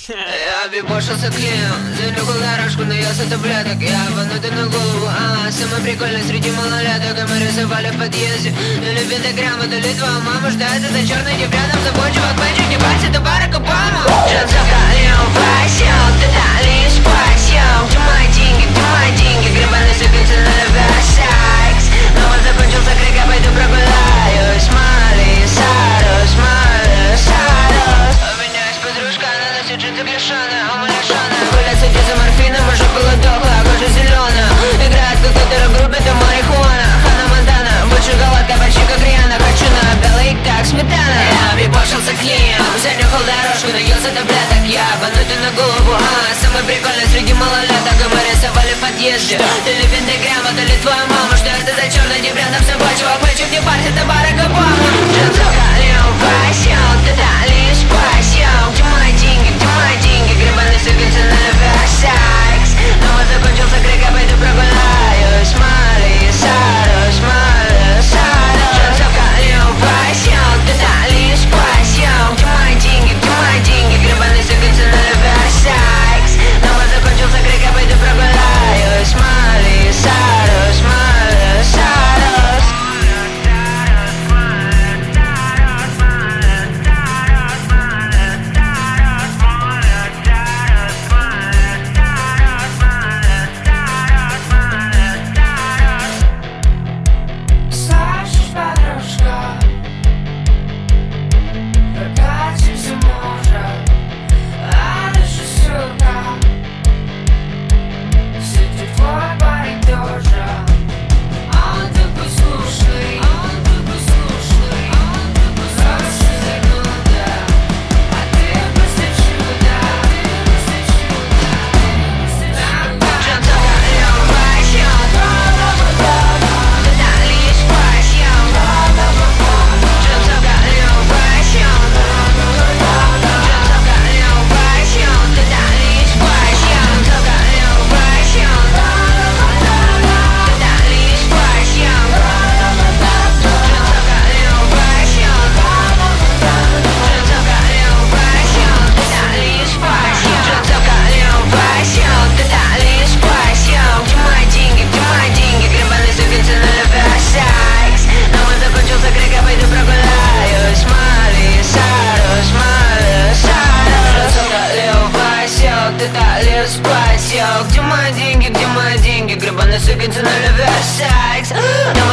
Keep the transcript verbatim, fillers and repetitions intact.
Я бибошился клеем, занюхал дорожку, наелся таблеток. Я банутый на голову, а самый прикольный среди малолеток. И мы рисовали в подъезде, или пентаграмму, то ли твоя мама ждается за черный дебрядом. Забочу, как бэнчик, не парься, ты Барак Обама. Джанцовка, Лео, Васил, ты дали спасил. Где мои деньги, где мои деньги, гребаный сыпется на левесайкс. Но вот закончился крик, я пойду прогуляюсь. Мали, Сарус, Мали, Сарус. У меня есть подружка, она носит джинсы клешаные, а мы лишаные. Гулять садись за морфином, уже было дохлая, кожа зеленая. Играет в какой-то рок-группе, там марихуана. Хана Монтана, больше шоколадка, почти как Риана. Хочу на белый, как сметана. Я бибошился клеем, занюхал дорожку, наелся таблеток. Я банутый на голову, а самый прикольный среди малолеток. И мы рисовали в подъезде, то ли пентаграмма, то ли твоя мама. Что это за черный дебрядом собачьего, мальчик, не парься, ты Барак Обама. Джанцовка, Лео, Васил, ты дали спасил. Где мои деньги, где мои деньги, гребаный сыпется на левесайкс. Но вот закончился крик, я пойду прогуляюсь. Мали, Сарус, Мали, Сарус. Джанцовка, Лео, Васил, ты дали спасил. Где мои деньги, где мои деньги, гребаный сыпется на левесайкс. Но вот закончился крик, я пойду прогуляюсь. Мали, Сарус, Мали, Сарус. Слышишь, подружка, прокатимся, может, а дальше сука, сидит твой парень тоже. Он такой слушный, он такой слушный, он такой хороший зануда. А ты просто чудо, ты просто чудо, ты просто чудо. Джанцовка, Лео, Васил, ты дали спасил. Джанцовка, Лео, Васил, Джанцовка, Лео, Васил, ты дали спасил. Джанцовка, Лео, Васил, ты дали спасил. Джанцовка, Лео, Васил, Джанцовка, Лео, Васил, ты дали спасил. Джанцовка, Лео, Васил, ты дали спасил. Где мои деньги, где мои деньги, гребаный сыпется на левесайкс. Но вот закончился крик, я пойду прогуляюсь. Мали, Сарус, Мали, Сарус. Джанцовка, Лео, Васил, ты дали спасил. Где мои деньги, где мои деньги, гребаный сыпется на левесайкс.